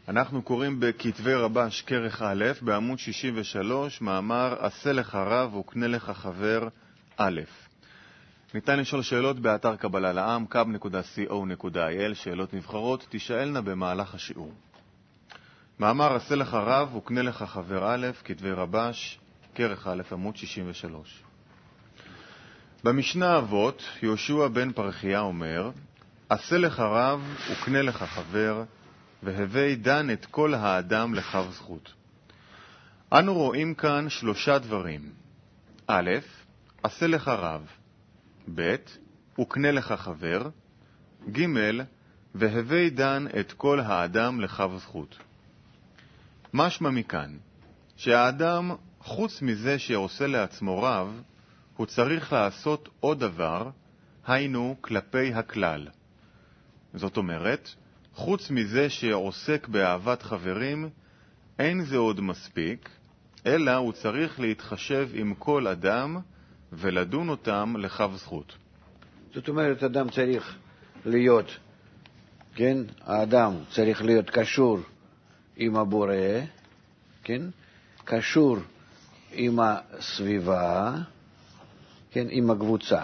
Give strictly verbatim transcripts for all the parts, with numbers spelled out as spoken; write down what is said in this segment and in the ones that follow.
אנחנו קוראים בכתבי רבש כרך א' בעמוד שישים ושלוש, מאמר עשה לך רב וקנה לך חבר א'. ניתן לשאול שאלות באתר קבלה לעם, קאב נקודה סי או נקודה איי אל, שאלות נבחרות, תשאלנה במהלך השיעור. מאמר עשה לך רב וקנה לך חבר א', כתבי רבש כרך א' עמוד שישים ושלוש. במשנה אבות, יהושע בן פרחיה אומר, עשה לך רב וקנה לך חבר, והווי דן את כל האדם לכף זכות. אנו רואים כאן שלושה דברים. א', עשה לך רב. ב', וקנה לך חבר. ג', והווי דן את כל האדם לכף זכות. משמע מכאן, שהאדם, חוץ מזה שעושה לעצמו רב, הוא צריך לעשות עוד דבר, היינו כלפי הכלל. זאת אומרת, חוץ מזה שעוסק באהבת חברים, אין זה עוד מספיק, אלא הוא צריך להתחשב עם כל אדם ולדון אותם לכף זכות. זאת אומרת, אדם צריך להיות, כן? האדם צריך להיות קשור עם הבורא, כן? קשור עם הסביבה, כן? עם הקבוצה.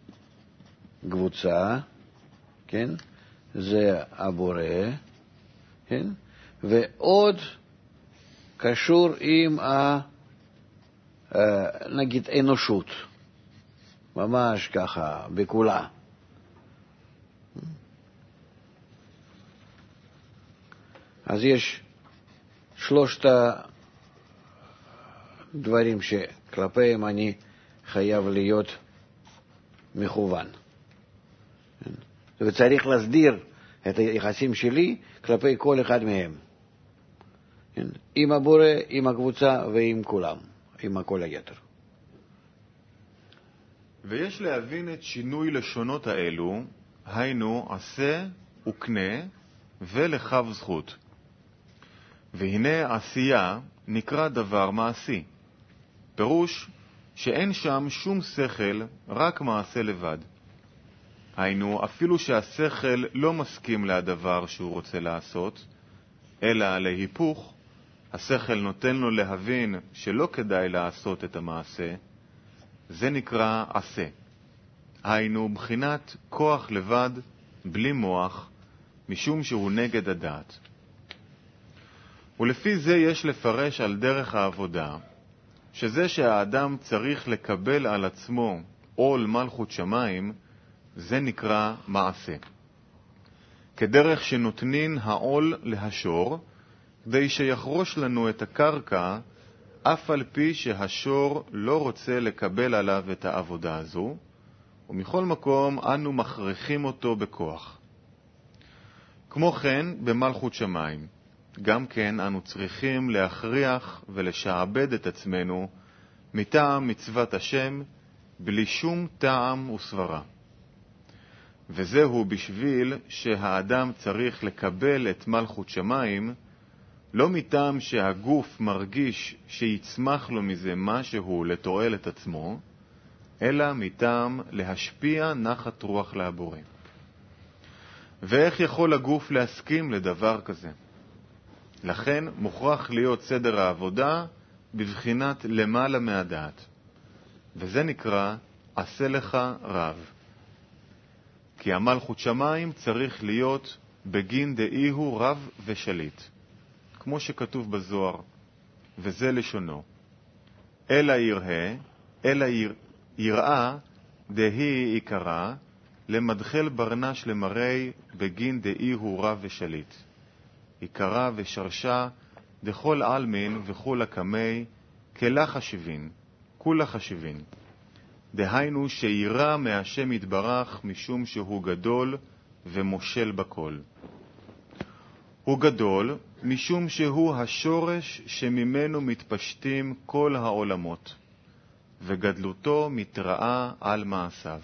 קבוצה, כן? זה הבורא, כן? ועוד קשור עם ה, נגיד אנושות, ממש ככה, בכולה. אז יש שלושת הדברים שכלפיהם אני חייב להיות מכוון. וצריך להסדיר את היחסים שלי כלפי כל אחד מהם. עם הבורא, עם הקבוצה ועם כולם, עם כל היתר. ויש להבין את שינוי לשונות האלו, היינו עשה וקנה ולכף זכות. והנה עשייה נקרא דבר מעשי. פירוש שאין שם שום שכל, רק מעשה לבד. היינו, אפילו שהשכל לא מסכים לדבר שהוא רוצה לעשות, אלא להיפוך, השכל נותן לו להבין שלא כדאי לעשות את המעשה, זה נקרא עשה. היינו, בחינת כוח לבד, בלי מוח, משום שהוא נגד הדעת. ולפי זה יש לפרש על דרך העבודה, שזה שהאדם צריך לקבל על עצמו עול מלכות שמיים, זה נקרא מעשה. כדרך שנותנין העול להשור, כדי שיחרוש לנו את הקרקע, אף על פי שהשור לא רוצה לקבל עליו את העבודה הזו, ומכל מקום אנו מכריחים אותו בכוח. כמו כן, במלכות שמיים, גם כן אנו צריכים להכריח ולשעבד את עצמנו מטעם מצוות השם, בלי שום טעם וסברה. וזהו בשביל שהאדם צריך לקבל את מלכות שמיים, לא מטעם שהגוף מרגיש שיצמח לו מזה משהו לתועלת עצמו, אלא מטעם להשפיע נחת רוח לבורא. ואיך יכול הגוף להסכים לדבר כזה? לכן מוכרח להיות סדר העבודה בבחינת למעלה מהדעת. וזה נקרא עשה לך רב. כי המלכות שמיים צריך להיות בגין דאי הוא רב ושליט, כמו שכתוב בזוהר, וזה לשונו. אלא יראה, אלא יראה דהי עיקרה, למדחל ברנש למראי בגין דאי הוא רב ושליט. עיקרה ושרשה דכל אלמין וכל הקמי, כלה חשיבין, כולה חשיבין. דהיינו שירא מהשם יתברך משום שהוא גדול ומושל בכל. הוא גדול משום שהוא השורש שממנו מתפשטים כל העולמות, וגדלותו מתראה על מעשיו.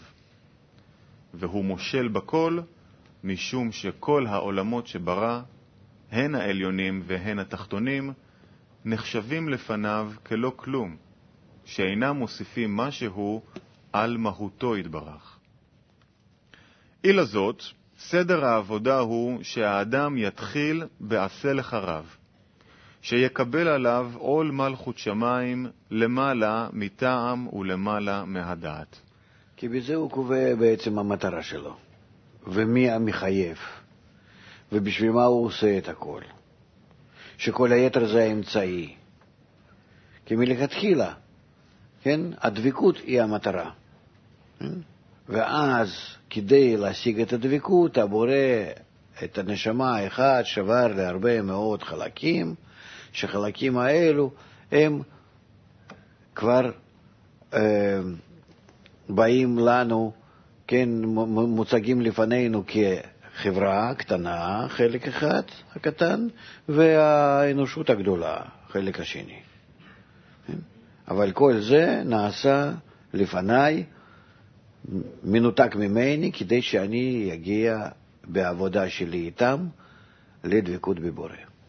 והוא מושל בכל משום שכל העולמות שברא, הן העליונים והן התחתונים, נחשבים לפניו כלא כלום, שאינם מוסיפים משהו על מהותו יתברך. אילה זאת, סדר העבודה הוא שהאדם יתחיל בעשה לך רב, שיקבל עליו עול מלכות שמיים למעלה מטעם ולמעלה מהדעת. כי בזה הוא קובע בעצם המטרה שלו, ומי המחייב, ובשביל מה הוא עושה את הכל. שכל היתר זה האמצעי. כי מלכתחילה, כן, הדבקות היא המטרה. כן? ואז כדי להשיג את הדבקות, הבורא את הנשמה האחד שבר להרבה מאוד חלקים, שחלקים האלו הם כבר אה, באים לנו, כן, מוצגים לפנינו כחברה קטנה, חלק אחד הקטן, והאנושות הגדולה, חלק השני. כן? אבל כל זה נעשה לפניי, מנותק ממני, כדי שאני אגיע בעבודה שלי איתם לדבקות בבורא.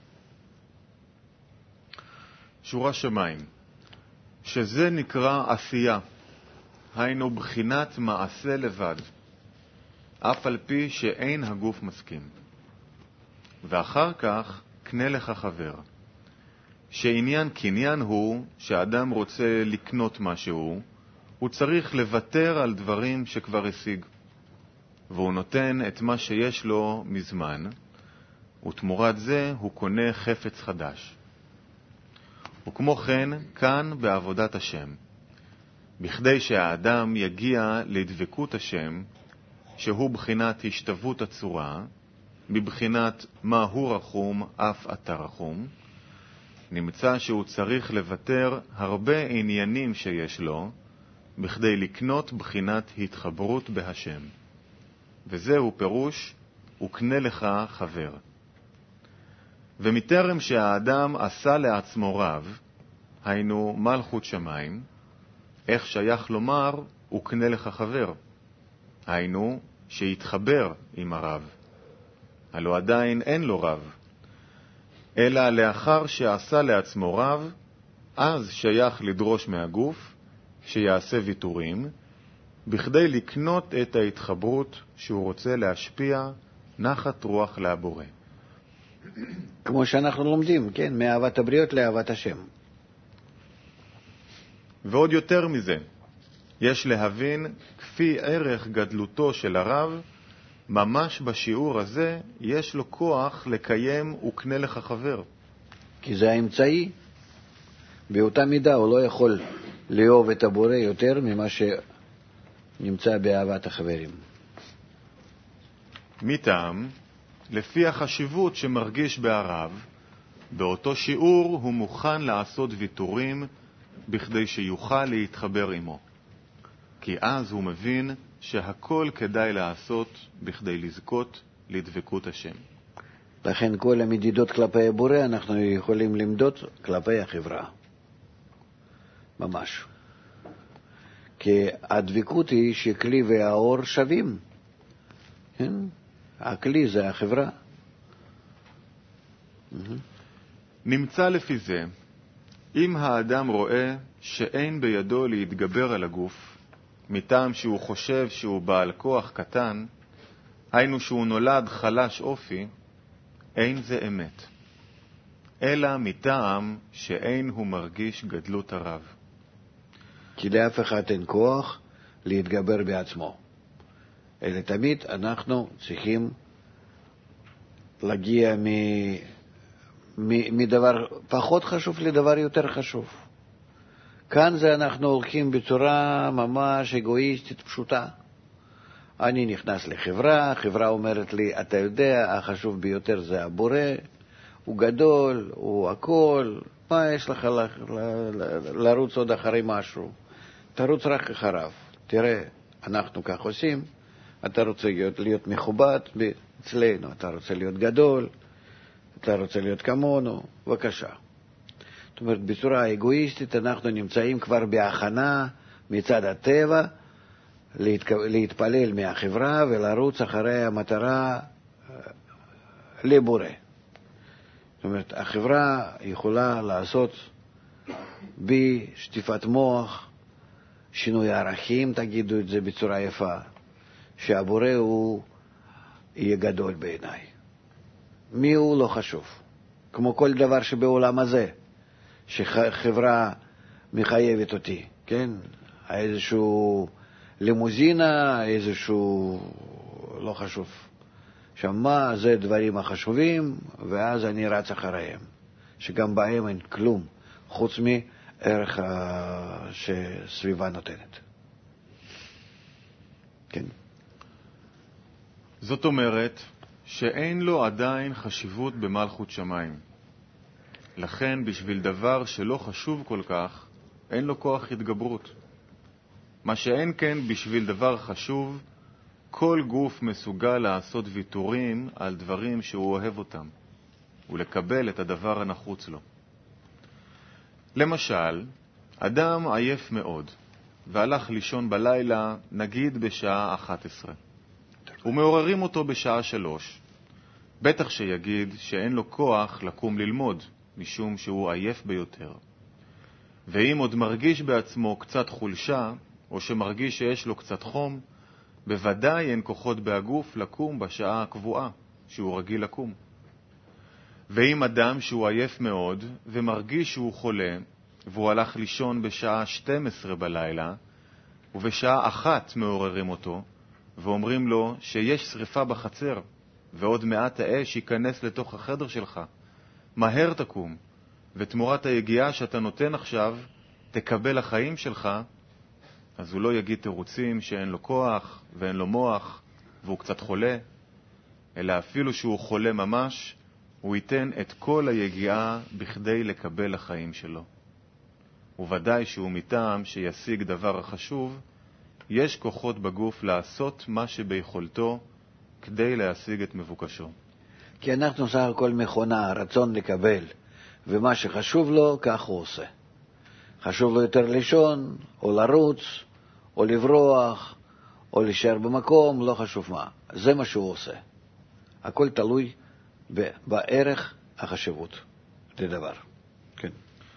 שורה שמיים, שזה נקרא עשייה, היינו בחינת מעשה לבד, אף על פי שאין הגוף מסכים. ואחר כך קנה לך חבר, שעניין קניין הוא שאדם רוצה לקנות משהו, הוא צריך לוותר על דברים שכבר השיג, והוא נותן את מה שיש לו מזמן, ותמורת זה הוא קונה חפץ חדש. וכמו כן, כאן בעבודת השם, בכדי שהאדם יגיע לדבקות השם, שהוא בחינת השתוות הצורה, מבחינת מה הוא רחום, אף אתה רחום, נמצא שהוא צריך לוותר הרבה עניינים שיש לו, בכדי לקנות בחינת התחברות בהשם. וזהו פירוש, וקנה לך חבר. ומטרם שהאדם עשה לעצמו רב, היינו מלכות שמיים, איך שייך לומר, וקנה לך חבר? היינו, שיתחבר עם הרב. הלא עדיין אין לו רב. אלא לאחר שעשה לעצמו רב, אז שייך לדרוש מהגוף, שיעשה ויתורים, בכדי לקנות את ההתחברות שהוא רוצה להשפיע נחת רוח לבורא. כמו שאנחנו לומדים, כן, מאהבת הבריות לאהבת השם. ועוד יותר מזה, יש להבין כפי ערך גדלותו של הרב, ממש בשיעור הזה יש לו כוח לקיים וקנה לך חבר. כי זה האמצעי. באותה מידה הוא לא יכול לאהוב את הבורא יותר ממה שנמצא באהבת החברים. מטעם, לפי החשיבות שמרגיש בהרב, באותו שיעור הוא מוכן לעשות ויתורים בכדי שיוכל להתחבר עמו. כי אז הוא מבין שהכל כדאי לעשות בכדי לזכות לדבקות השם. לכן כל המדידות כלפי הבורא אנחנו יכולים למדוד כלפי החברה. ממש. כי הדבקות היא שכלי והאור שווים. כן? הכלי זה החברה. נמצא לפי זה, אם האדם רואה שאין בידו להתגבר על הגוף, מטעם שהוא חושב שהוא בעל כוח קטן, היינו שהוא נולד חלש אופי, אין זה אמת. אלא מטעם שאין הוא מרגיש גדלות הרב. כי לאף אחד אין כוח להתגבר בעצמו. אלא תמיד אנחנו צריכים להגיע מ... מ... מדבר פחות חשוב לדבר יותר חשוב. כאן זה אנחנו הולכים בצורה ממש אגואיסטית פשוטה. אני נכנס לחברה, החברה אומרת לי, אתה יודע, החשוב ביותר זה הבורא, הוא גדול, הוא הכל, מה יש לך ל... ל... ל... לרוץ עוד אחרי משהו? תרוץ רק אחריו. תראה, אנחנו כך עושים, אתה רוצה להיות, להיות מכובד אצלנו, אתה רוצה להיות גדול, אתה רוצה להיות כמונו, בבקשה. זאת אומרת, בצורה אגואיסטית אנחנו נמצאים כבר בהכנה מצד הטבע להתק... להתפלל מהחברה ולרוץ אחרי המטרה לבורא. זאת אומרת, החברה יכולה לעשות בשטיפת מוח, שינוי ערכים, תגידו את זה בצורה יפה, שהבורא הוא יהיה גדול בעיניי. מי הוא לא חשוב. כמו כל דבר שבעולם הזה, שחברה מחייבת אותי, כן? איזשהו לימוזינה, איזשהו, לא חשוב. שם מה, זה דברים החשובים, ואז אני רץ אחריהם. שגם בהם אין כלום, חוץ מערך שסביבה נותנת. כן. זאת אומרת שאין לו עדיין חשיבות במלכות שמיים. לכן בשביל דבר שלא חשוב כל כך, אין לו כוח התגברות. מה שאין כן בשביל דבר חשוב, כל גוף מסוגל לעשות ויתורים על דברים שהוא אוהב אותם, ולקבל את הדבר הנחוץ לו. למשל, אדם עייף מאוד, והלך לישון בלילה, נגיד בשעה אחת עשרה. ומעוררים אותו בשעה שלוש. בטח שיגיד שאין לו כוח לקום ללמוד, משום שהוא עייף ביותר. ואם עוד מרגיש בעצמו קצת חולשה, או שמרגיש שיש לו קצת חום, בוודאי אין כוחות בהגוף לקום בשעה הקבועה שהוא רגיל לקום. ואם אדם שהוא עייף מאוד ומרגיש שהוא חולה, והוא הלך לישון בשעה שתים עשרה בלילה, ובשעה אחת מעוררים אותו, ואומרים לו שיש שריפה בחצר, ועוד מעט האש ייכנס לתוך החדר שלך, מהר תקום, ותמורת היגיעה שאתה נותן עכשיו, תקבל החיים שלך, אז הוא לא יגיד תירוצים שאין לו כוח ואין לו מוח והוא קצת חולה, אלא אפילו שהוא חולה ממש, הוא ייתן את כל היגיעה בכדי לקבל החיים שלו. וודאי שהוא מטעם שישיג דבר החשוב, יש כוחות בגוף לעשות מה שביכולתו כדי להשיג את מבוקשו. כי אנחנו סך הכל מכונה, רצון לקבל, ומה שחשוב לו, כך הוא עושה. חשוב לו יותר לישון, או לרוץ, או לברוח, או להישאר במקום, לא חשוב מה. זה מה שהוא עושה. הכל תלוי בערך החשיבות לדבר. כן.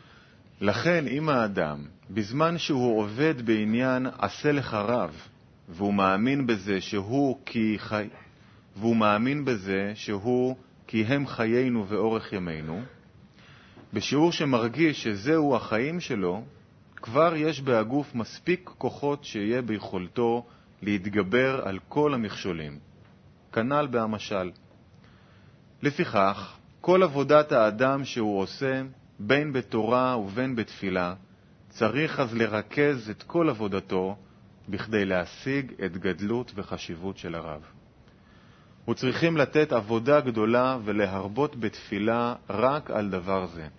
לכן אם האדם, בזמן שהוא עובד בעניין עשה לך רב, והוא מאמין בזה שהוא כי חי... והוא מאמין בזה שהוא כי הם חיינו ואורך ימינו, בשיעור שמרגיש שזהו החיים שלו, כבר יש בהגוף מספיק כוחות שיהיה ביכולתו להתגבר על כל המכשולים. כנ"ל בהמשל. לפיכך, כל עבודת האדם שהוא עושה, בין בתורה ובין בתפילה, צריך אז לרכז את כל עבודתו בכדי להשיג את גדלות וחשיבות של הרב. וצריכים לתת עבודה גדולה ולהרבות בתפילה רק על דבר זה.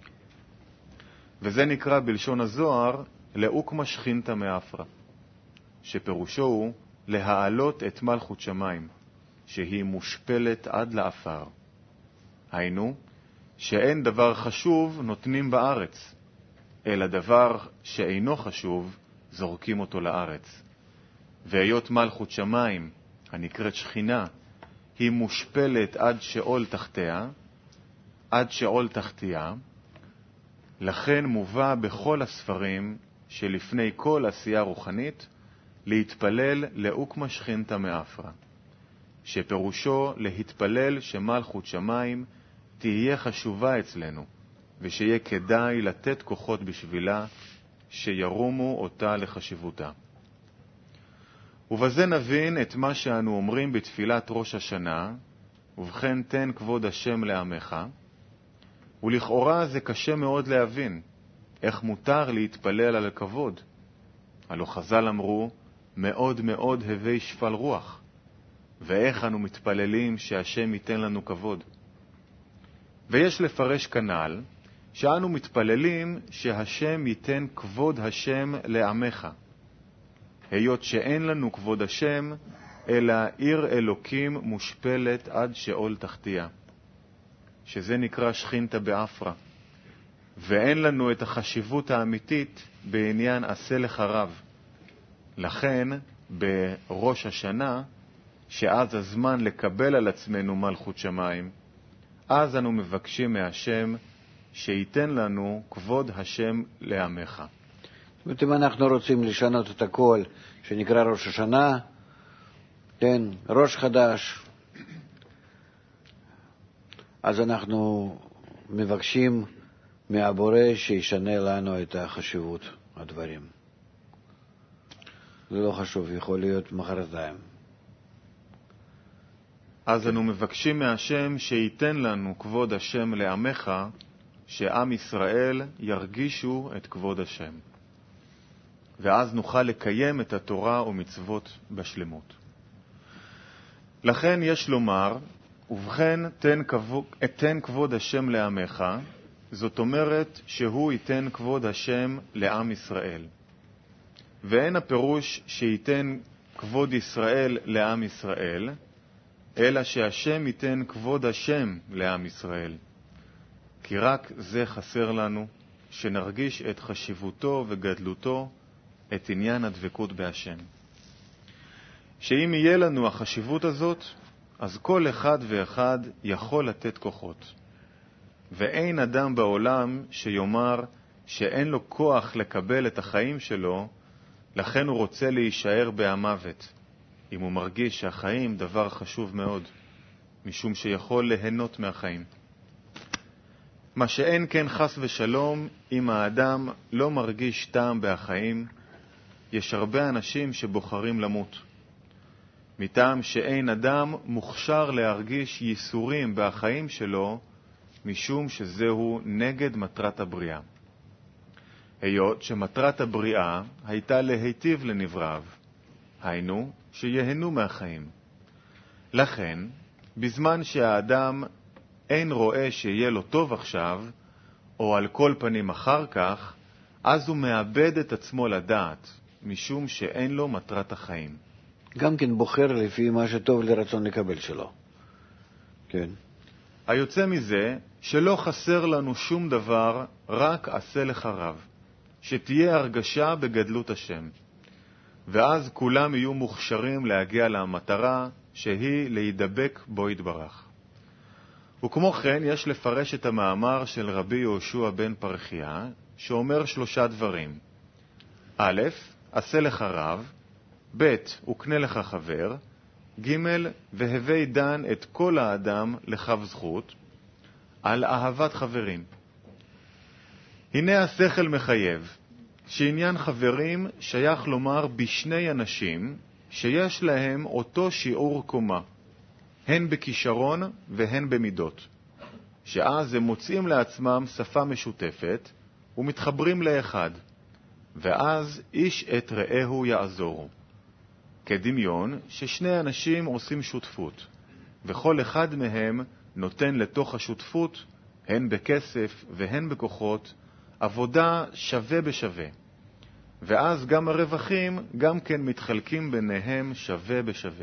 וזה נקרא בלשון הזוהר לאוקמה שכינתא מאפרא, שפירושו הוא להעלות את מלכות שמיים, שהיא מושפלת עד לאפר. היינו, שאין דבר חשוב נותנים בארץ, אלא דבר שאינו חשוב זורקים אותו לארץ. והיות מלכות שמיים, הנקראת שכינה, היא מושפלת עד שאול תחתיה, עד שאול תחתיה, לכן מובא בכל הספרים שלפני כל עשייה רוחנית להתפלל לאוקמה שכינתא מאפרא, שפירושו להתפלל שמלכות שמיים תהיה חשובה אצלנו, ושיהיה כדאי לתת כוחות בשבילה שירומו אותה לחשיבותה. ובזה נבין את מה שאנו אומרים בתפילת ראש השנה, ובכן תן כבוד השם לעמך, ולכאורה זה קשה מאוד להבין איך מותר להתפלל על הכבוד. הלא חז"ל אמרו, מאוד מאוד הווי שפל רוח, ואיך אנו מתפללים שהשם ייתן לנו כבוד. ויש לפרש כנ"ל, שאנו מתפללים שהשם ייתן כבוד השם לעמך, היות שאין לנו כבוד השם, אלא עיר אלוקים מושפלת עד שאול תחתיה, שזה נקרא שכינתא באפרא, ואין לנו את החשיבות האמיתית בעניין עשה לך רב. לכן בראש השנה, שאז הזמן לקבל על עצמנו מלכות שמיים, אז אנו מבקשים מהשם שייתן לנו כבוד השם לעמך. זאת אומרת, אם אנחנו רוצים לשנות את הכל, שנקרא ראש השנה, כן, ראש חדש, אז אנחנו מבקשים מהבורא שישנה לנו את החשיבות הדברים. זה לא חשוב, יכול להיות מחרתיים. אז אנו מבקשים מהשם שייתן לנו כבוד השם לעמך, שעם ישראל ירגישו את כבוד השם. ואז נוכל לקיים את התורה ומצוות בשלמות. לכן יש לומר, ובכן תן כבוד, תן כבוד השם לעמך, זאת אומרת שהוא ייתן כבוד השם לעם ישראל. ואין הפירוש שייתן כבוד ישראל לעם ישראל, אלא שהשם ייתן כבוד השם לעם ישראל. כי רק זה חסר לנו, שנרגיש את חשיבותו וגדלותו, את עניין הדבקות בהשם. שאם יהיה לנו החשיבות הזאת, אז כל אחד ואחד יכול לתת כוחות. ואין אדם בעולם שיאמר שאין לו כוח לקבל את החיים שלו, לכן הוא רוצה להישאר בהמוות, אם הוא מרגיש שהחיים דבר חשוב מאוד, משום שיכול ליהנות מהחיים. מה שאין כן חס ושלום, אם האדם לא מרגיש טעם בהחיים, יש הרבה אנשים שבוחרים למות. מטעם שאין אדם מוכשר להרגיש ייסורים בחיים שלו, משום שזהו נגד מטרת הבריאה. היות שמטרת הבריאה הייתה להיטיב לנבראיו, היינו שיהנו מהחיים. לכן, בזמן שהאדם אין רואה שיהיה לו טוב עכשיו, או על כל פנים אחר כך, אז הוא מאבד את עצמו לדעת, משום שאין לו מטרת החיים. גם כן בוחר לפי מה שטוב לרצון לקבל שלו. כן. היוצא מזה שלא חסר לנו שום דבר, רק עשה לך רב, שתהיה הרגשה בגדלות השם. ואז כולם יהיו מוכשרים להגיע למטרה שהיא להידבק בו יתברך. וכמו כן יש לפרש את המאמר של רבי יהושע בן פרחיה, שאומר שלושה דברים. א', עשה לך רב, ב', וקנה לך חבר, ג', והווי דן את כל האדם לכף זכות, על אהבת חברים. הנה השכל מחייב, שעניין חברים שייך לומר בשני אנשים שיש להם אותו שיעור קומה, הן בכישרון והן במידות, שאז הם מוצאים לעצמם שפה משותפת ומתחברים לאחד, ואז איש את רעהו יעזורו. כדמיון ששני אנשים עושים שותפות, וכל אחד מהם נותן לתוך השותפות, הן בכסף והן בכוחות, עבודה שווה בשווה. ואז גם הרווחים גם כן מתחלקים ביניהם שווה בשווה.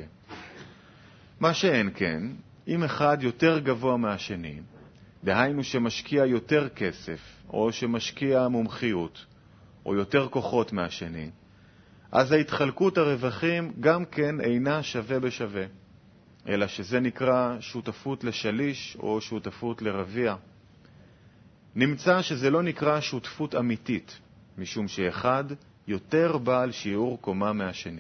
מה שאין כן, אם אחד יותר גבוה מהשני, דהיינו שמשקיע יותר כסף, או שמשקיע מומחיות, או יותר כוחות מהשני, אז ההתחלקות הרווחים גם כן אינה שווה בשווה, אלא שזה נקרא שותפות לשליש או שותפות לרביע. נמצא שזה לא נקרא שותפות אמיתית, משום שאחד יותר בעל שיעור קומה מהשני.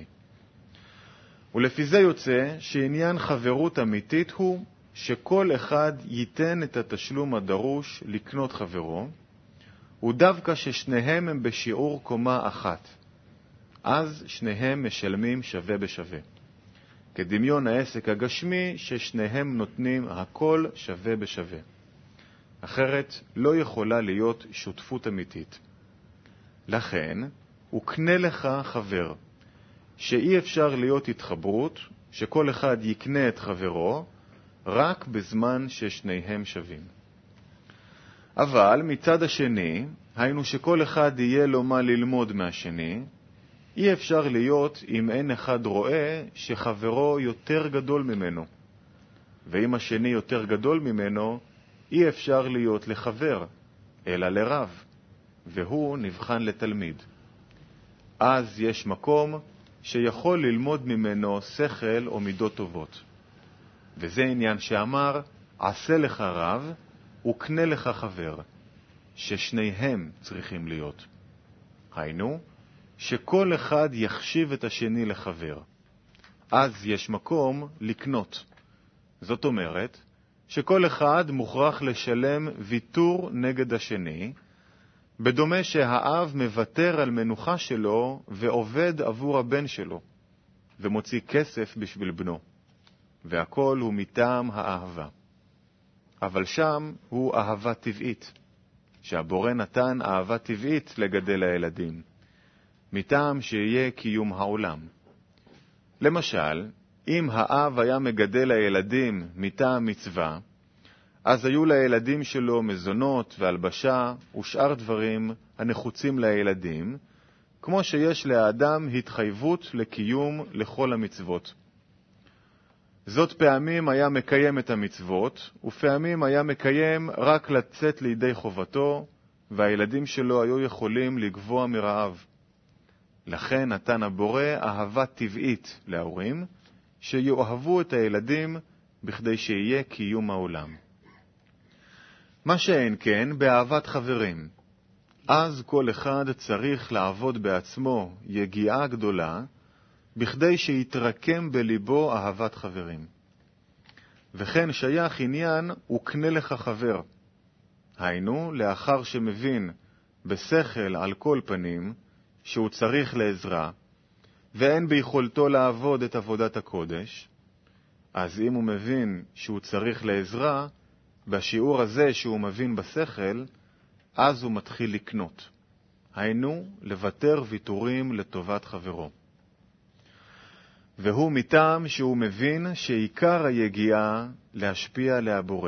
ולפי זה יוצא שעניין חברות אמיתית הוא שכל אחד ייתן את התשלום הדרוש לקנות חברו, ודווקא ששניהם הם בשיעור קומה אחת. אז שניהם משלמים שווה בשווה. כדמיון העסק הגשמי ששניהם נותנים הכל שווה בשווה. אחרת לא יכולה להיות שותפות אמיתית. לכן, וקנה לך חבר, שאי אפשר להיות התחברות, שכל אחד יקנה את חברו, רק בזמן ששניהם שווים. אבל מצד השני, היינו שכל אחד יהיה לו מה ללמוד מהשני, אי אפשר להיות אם אין אחד רואה שחברו יותר גדול ממנו. ואם השני יותר גדול ממנו, אי אפשר להיות לחבר, אלא לרב, והוא נבחן לתלמיד. אז יש מקום שיכול ללמוד ממנו שכל או מידות טובות. וזה עניין שאמר, עשה לך רב וקנה לך חבר, ששניהם צריכים להיות. היינו, שכל אחד יחשיב את השני לחבר. אז יש מקום לקנות. זאת אומרת, שכל אחד מוכרח לשלם ויתור נגד השני, בדומה שהאב מוותר על מנוחה שלו ועובד עבור הבן שלו, ומוציא כסף בשביל בנו, והכל הוא מטעם האהבה. אבל שם הוא אהבה טבעית, שהבורא נתן אהבה טבעית לגדל הילדים, מטעם שיהיה קיום העולם. למשל, אם האב היה מגדל הילדים מטעם מצווה, אז היו לילדים שלו מזונות והלבשה ושאר דברים הנחוצים לילדים, כמו שיש לאדם התחייבות לקיום לכל המצוות. זאת פעמים היה מקיים את המצוות, ופעמים היה מקיים רק לצאת לידי חובתו, והילדים שלו היו יכולים לגבוע מרעב. לכן נתן הבורא אהבה טבעית להורים, שיאהבו את הילדים בכדי שיהיה קיום העולם. מה שאין כן באהבת חברים. אז כל אחד צריך לעבוד בעצמו יגיעה גדולה, בכדי שיתרקם בליבו אהבת חברים. וכן שייך עניין וקנה לך חבר. היינו, לאחר שמבין בשכל על כל פנים שהוא צריך לעזרה, ואין ביכולתו לעבוד את עבודת הקודש, אז אם הוא מבין שהוא צריך לעזרה, בשיעור הזה שהוא מבין בשכל, אז הוא מתחיל לקנות. היינו, לוותר ויתורים לטובת חברו. והוא מטעם שהוא מבין שעיקר היגיעה להשפיע להבורא,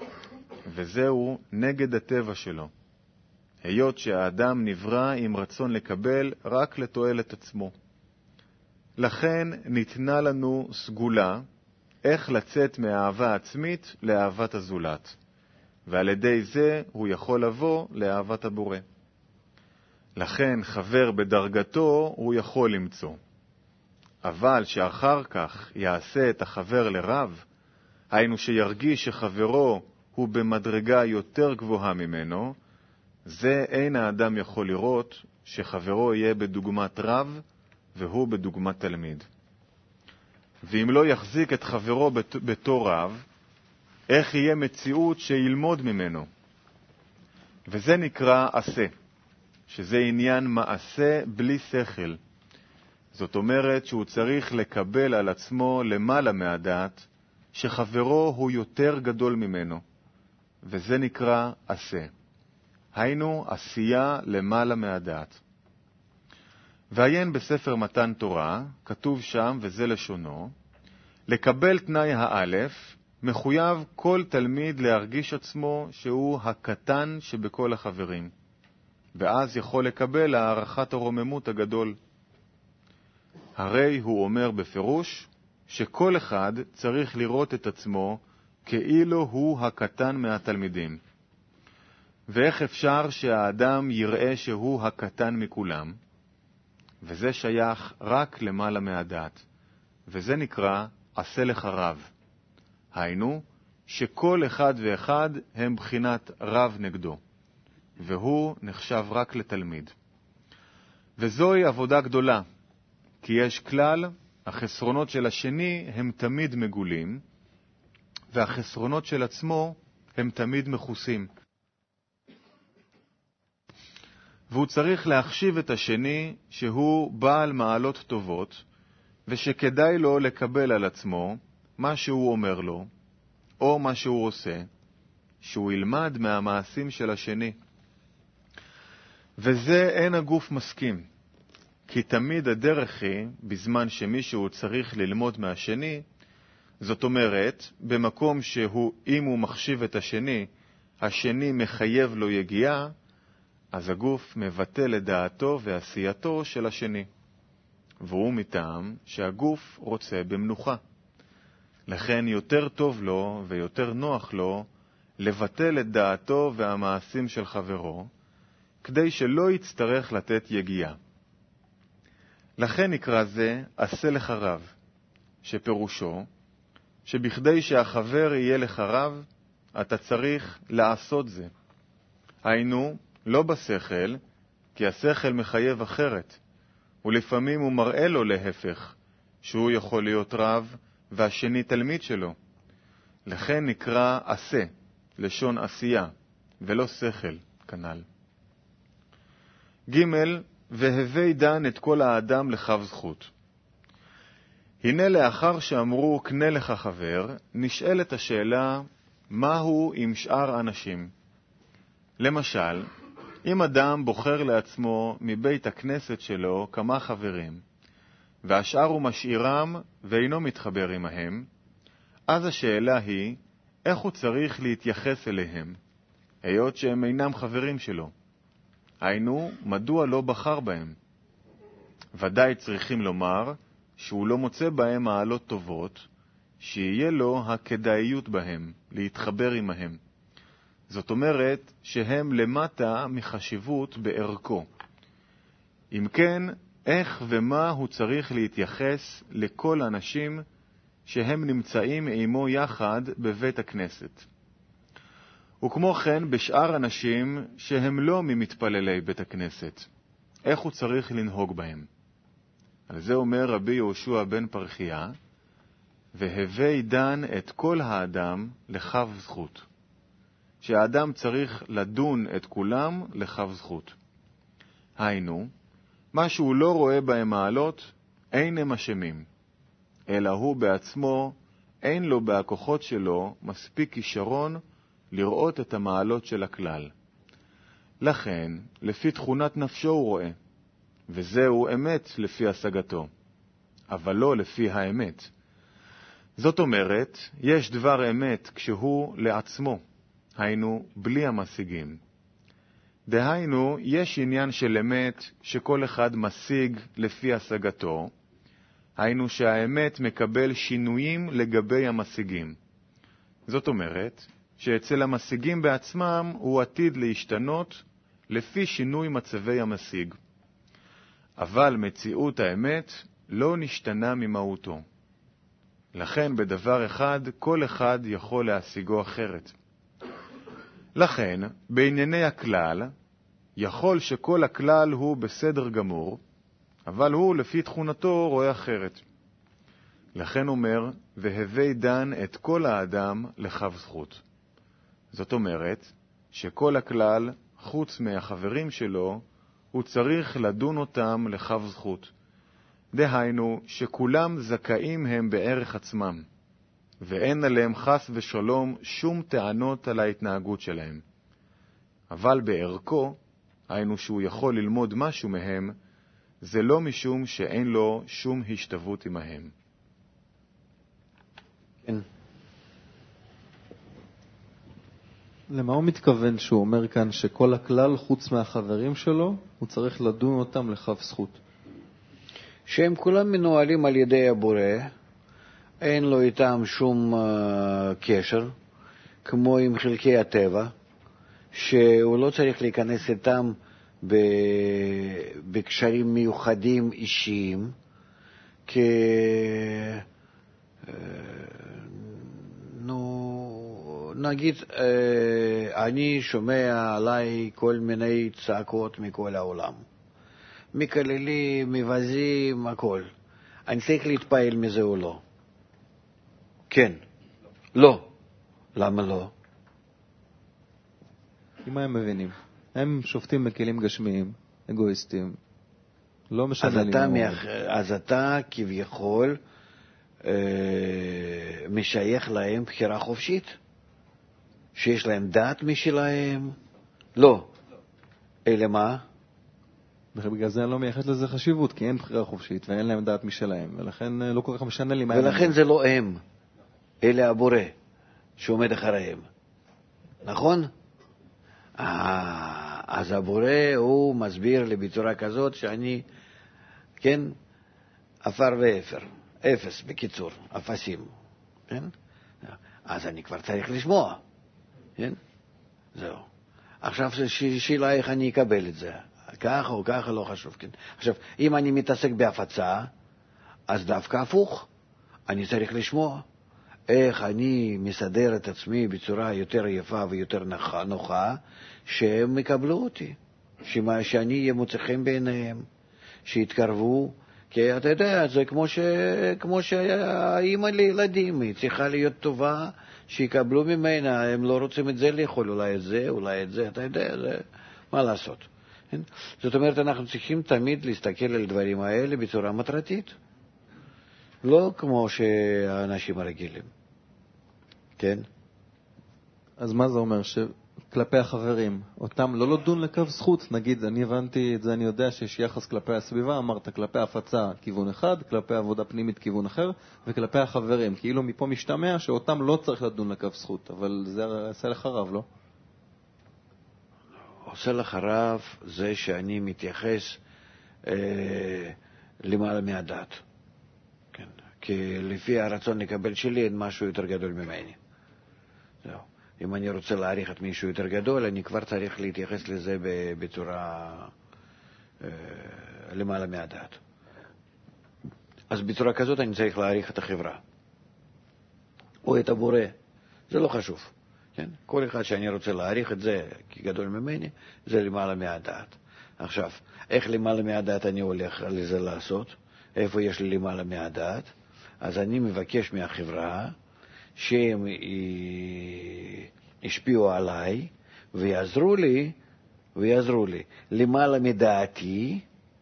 וזהו נגד הטבע שלו, היות שהאדם נברא עם רצון לקבל רק לתועלת עצמו. לכן ניתנה לנו סגולה איך לצאת מהאהבה עצמית לאהבת הזולת, ועל ידי זה הוא יכול לבוא לאהבת הבורא. לכן חבר בדרגתו הוא יכול למצוא. אבל שאחר כך יעשה את החבר לרב, היינו שירגיש שחברו הוא במדרגה יותר גבוהה ממנו, זה אין האדם יכול לראות שחברו יהיה בדוגמת רב והוא בדוגמת תלמיד. ואם לא יחזיק את חברו בתור רב, איך יהיה מציאות שילמוד ממנו? וזה נקרא עשה, שזה עניין מעשה בלי שכל. זאת אומרת שהוא צריך לקבל על עצמו למעלה מהדעת, שחברו הוא יותר גדול ממנו, וזה נקרא עשה. היינו עשייה למעלה מהדעת. ועיין בספר מתן תורה, כתוב שם, וזה לשונו, לקבל תנאי האלף, מחויב כל תלמיד להרגיש עצמו שהוא הקטן שבכל החברים, ואז יכול לקבל הערכת הרוממות הגדול. הרי הוא אומר בפירוש שכל אחד צריך לראות את עצמו כאילו הוא הקטן מהתלמידים. ואיך אפשר שהאדם יראה שהוא הקטן מכולם? וזה שייך רק למעלה מהדעת, וזה נקרא עשה לך רב. היינו, שכל אחד ואחד הם בחינת רב נגדו, והוא נחשב רק לתלמיד. וזוהי עבודה גדולה, כי יש כלל, החסרונות של השני הם תמיד מגולים, והחסרונות של עצמו הם תמיד מחוסים. והוא צריך להחשיב את השני שהוא בעל מעלות טובות, ושכדאי לו לקבל על עצמו מה שהוא אומר לו, או מה שהוא עושה, שהוא ילמד מהמעשים של השני. וזה אין הגוף מסכים, כי תמיד הדרך היא, בזמן שמישהו צריך ללמוד מהשני, זאת אומרת, במקום שהוא, אם הוא מחשיב את השני, השני מחייב לו יגיעה, אז הגוף מבטל את דעתו ועשייתו של השני. והוא מטעם שהגוף רוצה במנוחה. לכן יותר טוב לו ויותר נוח לו לבטל את דעתו והמעשים של חברו, כדי שלא יצטרך לתת יגיעה. לכן נקרא זה עשה לך רב, שפירושו שבכדי שהחבר יהיה לך רב, אתה צריך לעשות זה. היינו, לא בשכל, כי השכל מחייב אחרת, ולפעמים הוא מראה לו להפך, שהוא יכול להיות רב והשני תלמיד שלו. לכן נקרא עשה, לשון עשייה, ולא שכל, כנ"ל. ג' והווי דן את כל האדם לכף זכות. הנה לאחר שאמרו קנה לך חבר, נשאלת השאלה, מהו עם שאר אנשים? למשל, אם אדם בוחר לעצמו מבית הכנסת שלו כמה חברים, והשאר הוא משאירם ואינו מתחבר עמהם, אז השאלה היא, איך הוא צריך להתייחס אליהם, היות שהם אינם חברים שלו? היינו, מדוע לא בחר בהם? ודאי צריכים לומר שהוא לא מוצא בהם מעלות טובות, שיהיה לו הכדאיות בהם, להתחבר עמהם. זאת אומרת שהם למטה מחשיבות בערכו. אם כן, איך ומה הוא צריך להתייחס לכל אנשים שהם נמצאים עמו יחד בבית הכנסת? וכמו כן בשאר אנשים שהם לא ממתפללי בית הכנסת, איך הוא צריך לנהוג בהם? על זה אומר רבי יהושע בן פרחיה, והווי דן את כל האדם לכף זכות. שהאדם צריך לדון את כולם לכף זכות. היינו, מה שהוא לא רואה בהם מעלות, אין הם אשמים, אלא הוא בעצמו, אין לו בהכוחות שלו מספיק כישרון לראות את המעלות של הכלל. לכן, לפי תכונת נפשו הוא רואה, וזהו אמת לפי השגתו, אבל לא לפי האמת. זאת אומרת, יש דבר אמת כשהוא לעצמו, היינו בלי המשיגים. דהיינו, יש עניין של אמת שכל אחד משיג לפי השגתו, היינו שהאמת מקבל שינויים לגבי המשיגים. זאת אומרת, שאצל המשיגים בעצמם הוא עתיד להשתנות לפי שינוי מצבי המשיג. אבל מציאות האמת לא נשתנה ממהותו. לכן בדבר אחד כל אחד יכול להשיגו אחרת. לכן בענייני הכלל יכול שכל הכלל הוא בסדר גמור, אבל הוא לפי תכונתו רואה אחרת. לכן אומר, והווי דן את כל האדם לכף זכות. זאת אומרת שכל הכלל, חוץ מהחברים שלו, הוא צריך לדון אותם לכף זכות. דהיינו שכולם זכאים הם בערך עצמם, ואין עליהם חס ושלום שום טענות על ההתנהגות שלהם. אבל בערכו, היינו שהוא יכול ללמוד משהו מהם, זה לא משום שאין לו שום השתוות עמהם. כן. למה הוא מתכוון שהוא אומר כאן שכל הכלל חוץ מהחברים שלו, הוא צריך לדון אותם לכף זכות? שהם כולם מנוהלים על ידי הבורא, אין לו איתם שום uh, קשר, כמו עם חלקי הטבע, שהוא לא צריך להיכנס איתם בקשרים מיוחדים אישיים, כי uh, נו, נגיד, uh, אני שומע עליי כל מיני צעקות מכל העולם. מקללים, מבזים, הכל. אני צריך להתפעל מזה או לא? כן. לא. למה לא? אם הם מבינים. הם שופטים בכלים גשמיים, אגואיסטים. לא משנה אז לי. אתה, מאח... אז אתה כביכול אה, משייך להם בחירה חופשית? שיש להם דעת משלהם? לא. אלא מה? בגלל זה אני לא מייחס לזה חשיבות, כי אין בחירה חופשית ואין להם דעת משלהם, ולכן לא כל כך משנה לי מה... ולכן זה לא הם, אלה הבורא שעומד אחריהם. נכון? אז הבורא הוא מסביר לי בצורה כזאת שאני, כן, אפר ואפר, אפס בקיצור, אפסים. כן? אז אני כבר צריך לשמוע. כן? זהו. עכשיו שאלה איך אני אקבל את זה. ככה או ככה, לא חשוב. כן. עכשיו, אם אני מתעסק בהפצה, אז דווקא הפוך. אני צריך לשמוע איך אני מסדר את עצמי בצורה יותר יפה ויותר נוחה, שהם יקבלו אותי, שמה, שאני אהיה מוצא חן בעיניהם, שיתקרבו, כי אתה יודע, זה כמו, ש... כמו שהאימא לילדים, היא צריכה להיות טובה, שיקבלו ממנה, הם לא רוצים את זה לאכול, אולי את זה, אולי את זה, אתה יודע, זה... מה לעשות? כן? זאת אומרת, אנחנו צריכים תמיד להסתכל על דברים האלה בצורה מטרתית, לא כמו שהאנשים הרגילים. כן? אז מה זה אומר? שכלפי החברים, אותם לא לדון לקו זכות, נגיד, אני הבנתי את זה, אני יודע שיש יחס כלפי הסביבה, אמרת כלפי הפצה כיוון אחד, כלפי עבודה פנימית כיוון אחר, וכלפי החברים, כאילו מפה משתמע שאותם לא צריך לדון לקו זכות, אבל זה עושה לך רב, לא? עושה לך רב זה שאני מתייחס אה, למעלה מהדת. כן. כי לפי הרצון לקבל שלי אין משהו יותר גדול ממני. זהו. אם אני רוצה להעריך את מישהו יותר גדול, אני כבר צריך להתייחס לזה בצורה אה, למעלה מהדת. אז בצורה כזאת אני צריך להעריך את החברה. או את הבורא. זה לא חשוב. כן? כל אחד שאני רוצה להעריך את זה כגדול ממני, זה למעלה מהדעת. עכשיו, איך למעלה מהדעת אני הולך לזה לעשות? איפה יש לי למעלה מהדעת? אז אני מבקש מהחברה שהם ישפיעו עליי ויעזרו לי, ויעזרו לי למעלה מדעתי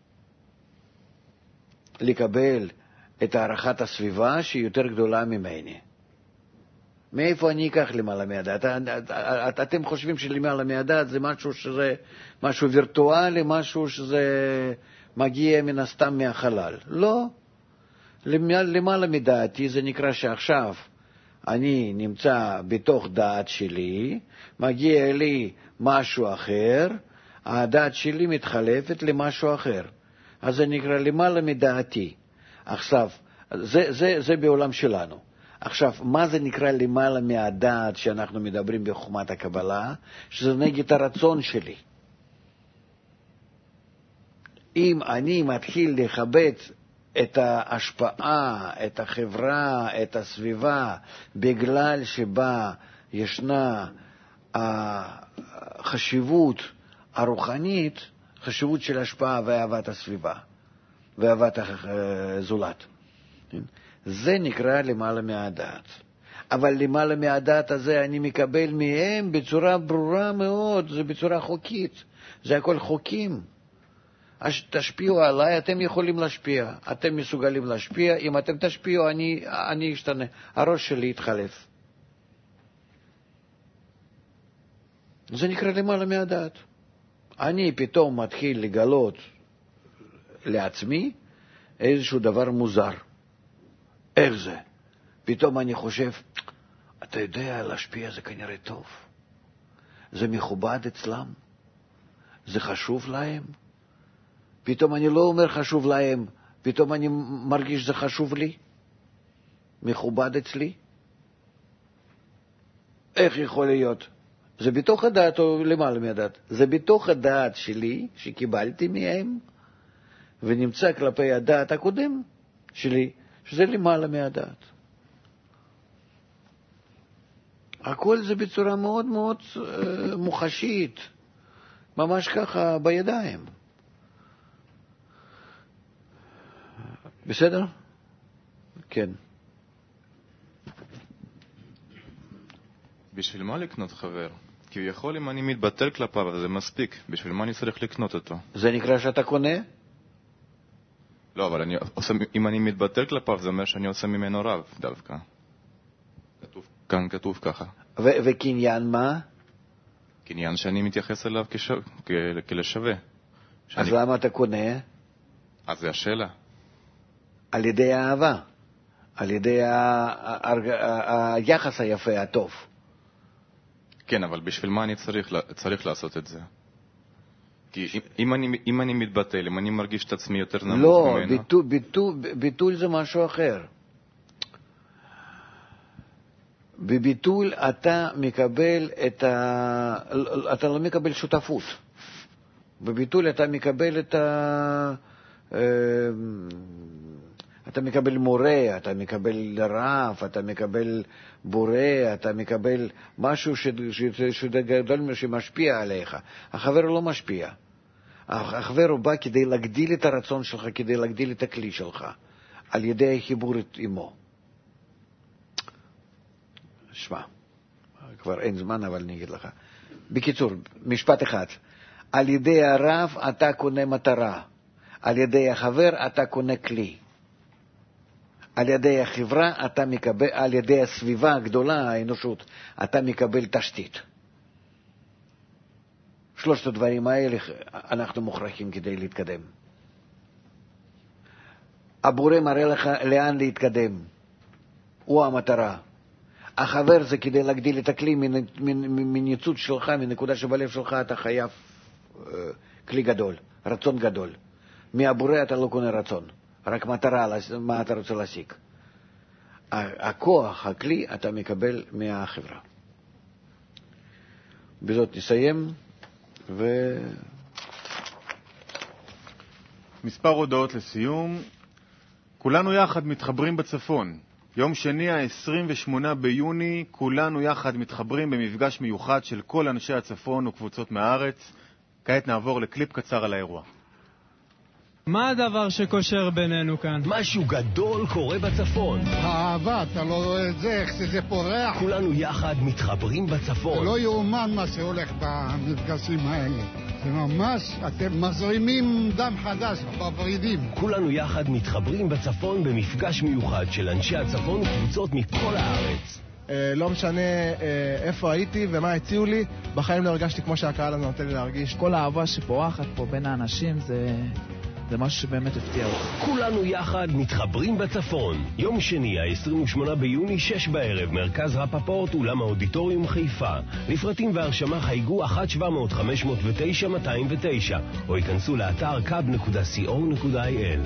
לקבל את הערכת הסביבה שהיא יותר גדולה ממני. מאיפה אני אקח למעלה מהדעת? את, אתם חושבים שלמעלה מהדעת זה משהו שזה משהו וירטואלי, משהו שזה מגיע מן הסתם מהחלל. לא. למעלה מדעתי זה נקרא שעכשיו אני נמצא בתוך דעת שלי, מגיע לי משהו אחר, הדעת שלי מתחלפת למשהו אחר. אז זה נקרא למעלה מדעתי. עכשיו, זה, זה, זה בעולם שלנו. עכשיו, מה זה נקרא למעלה מהדעת שאנחנו מדברים בחוכמת הקבלה? שזה נגד הרצון שלי. אם אני מתחיל לכבד את ההשפעה, את החברה, את הסביבה, בגלל שבה ישנה החשיבות הרוחנית, חשיבות של השפעה ואהבת הסביבה, ואהבת הזולת. זה נקרא למעלה מהדעת. אבל למעלה מהדעת הזה אני מקבל מהם בצורה ברורה מאוד, זה בצורה חוקית, זה הכל חוקים. אז תשפיעו עליי, אתם יכולים להשפיע, אתם מסוגלים להשפיע, אם אתם תשפיעו אני, אני אשתנה, הראש שלי יתחלף. זה נקרא למעלה מהדעת. אני פתאום מתחיל לגלות לעצמי איזשהו דבר מוזר. איך זה? פתאום אני חושב, אתה יודע, להשפיע זה כנראה טוב. זה מכובד אצלם. זה חשוב להם. פתאום אני לא אומר חשוב להם, פתאום אני מרגיש שזה חשוב לי. מכובד אצלי. איך יכול להיות? זה בתוך הדעת או למעלה מהדעת? זה בתוך הדעת שלי, שקיבלתי מהם, ונמצא כלפי הדעת הקודם שלי, שזה למעלה מהדעת. הכל זה בצורה מאוד מאוד uh, מוחשית, ממש ככה בידיים. בסדר? כן. בשביל מה לקנות חבר? כי יכול אם אני מתבטל כלפיו, זה מספיק. בשביל מה אני צריך לקנות אותו? זה נקרא שאתה קונה? לא, אבל אני עושה, אם אני מתבטל כלפיו, זה אומר שאני עושה ממנו רב דווקא. כתוב, כאן כתוב ככה. ו- וקניין מה? קניין שאני מתייחס אליו כשו, כ- כלשווה. שאני... אז למה אתה קונה? אז זה השאלה. על ידי האהבה, על ידי ה- ה- ה- היחס היפה, הטוב. כן, אבל בשביל מה אני צריך, צריך לעשות את זה? כי אם, אם, אני, אם אני מתבטל, אם אני מרגיש את עצמי יותר נמוך לא, ממנו... לא, ביטול, ביטול, ביטול זה משהו אחר. בביטול אתה מקבל את ה... אתה לא מקבל שותפות. בביטול אתה מקבל את ה... אתה מקבל מורה, אתה מקבל רב, אתה מקבל בורא, אתה מקבל משהו שגדול שמשפיע עליך. החבר לא משפיע. החבר הוא בא כדי להגדיל את הרצון שלך, כדי להגדיל את הכלי שלך, על ידי החיבור עמו. שמע, כבר אין זמן, אבל אני אגיד לך. בקיצור, משפט אחד. על ידי הרב אתה קונה מטרה. על ידי החבר אתה קונה כלי. על ידי החברה אתה מקבל, על ידי הסביבה הגדולה, האנושות, אתה מקבל תשתית. שלושת הדברים האלה אנחנו מוכרחים כדי להתקדם. הבורא מראה לך לאן להתקדם. הוא המטרה. החבר זה כדי להגדיל את הכלי מניצוץ שלך, מנקודה שבלב שלך אתה חייב uh, כלי גדול, רצון גדול. מהבורא אתה לא קונה רצון, רק מטרה, מה אתה רוצה להשיג. הכוח, הכלי, אתה מקבל מהחברה. בזאת נסיים, ו... מספר הודעות לסיום. כולנו יחד מתחברים בצפון. יום שני ה-עשרים ושמונה ביוני, כולנו יחד מתחברים במפגש מיוחד של כל אנשי הצפון וקבוצות מהארץ. כעת נעבור לקליפ קצר על האירוע. מה הדבר שקושר בינינו כאן? משהו גדול קורה בצפון. האהבה, אתה לא רואה את זה, איך שזה פורח. כולנו יחד מתחברים בצפון. זה לא יאומן מה שהולך במפגשים האלה. זה ממש, אתם מזרימים דם חדש בוורידים. כולנו יחד מתחברים בצפון במפגש מיוחד של אנשי הצפון וקבוצות מכל הארץ. לא משנה איפה הייתי ומה הציעו לי, בחיים לא הרגשתי כמו שהקהל הזה נותן לי להרגיש. כל האהבה שפורחת פה בין האנשים זה... זה משהו שבאמת הפתיע אותי. כולנו יחד מתחברים בצפון. יום שני, ה-עשרים ושמונה ביוני, שש בערב, מרכז רפפורט, אולם האודיטוריום חיפה. לפרטים והרשמה חייגו אחת שבע מאות חמש מאות ותשע מאתיים ותשע, או ייכנסו לאתר קאב נקודה סי או נקודה איי אל.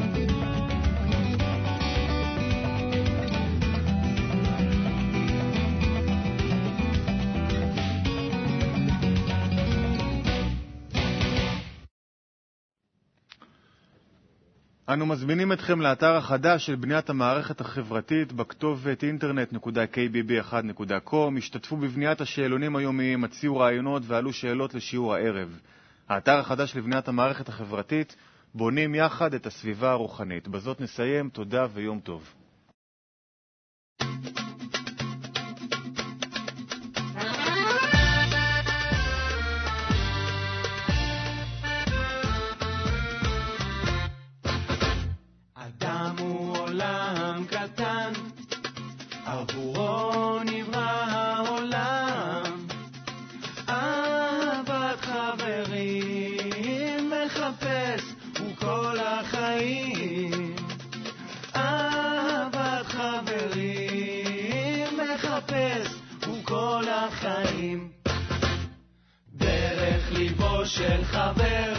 אנו מזמינים אתכם לאתר החדש של בניית המערכת החברתית בכתובת אינטרנט נקודה קיי בי בי אחת נקודה קום. השתתפו בבניית השאלונים היומיים, הציעו רעיונות ועלו שאלות לשיעור הערב. האתר החדש לבניית המערכת החברתית, בונים יחד את הסביבה הרוחנית. בזאת נסיים, תודה ויום טוב. עבורו נברא העולם, אהבת חברים מחפש הוא כל החיים. אהבת חברים מחפש הוא כל החיים. דרך ליבו של חבר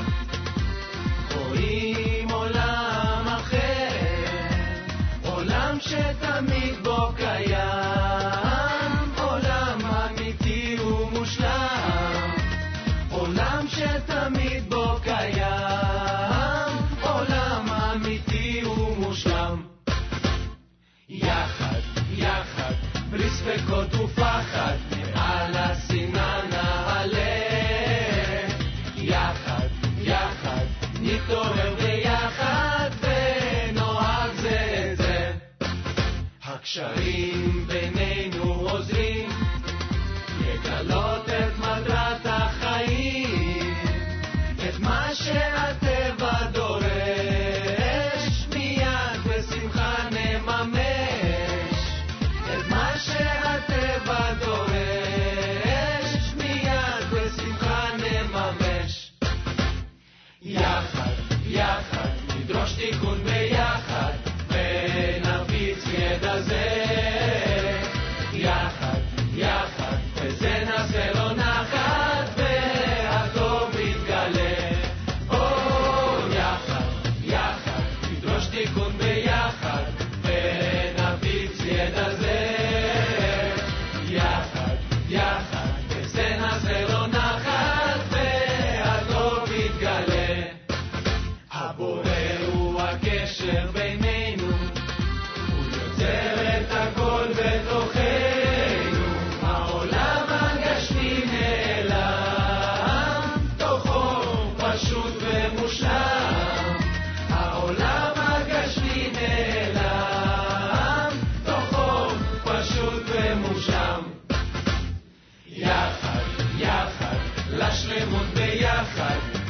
רואים עולם אחר, עולם שתמיד בו קיים, עולם אמיתי ומושלם, עולם שתמיד בו קיים, עולם אמיתי ומושלם. יחד, יחד, בלי ספקות ופחד, מעל השנאה נעלה. יחד, יחד, נתעורר ביחד ונאהב זה את זה. הקשרים בינינו עוזרים לגלות את מטרת החיים, את מה שהטבע דורש, מיד בשמחה נממש את מה שהטבע שלמות ביחד.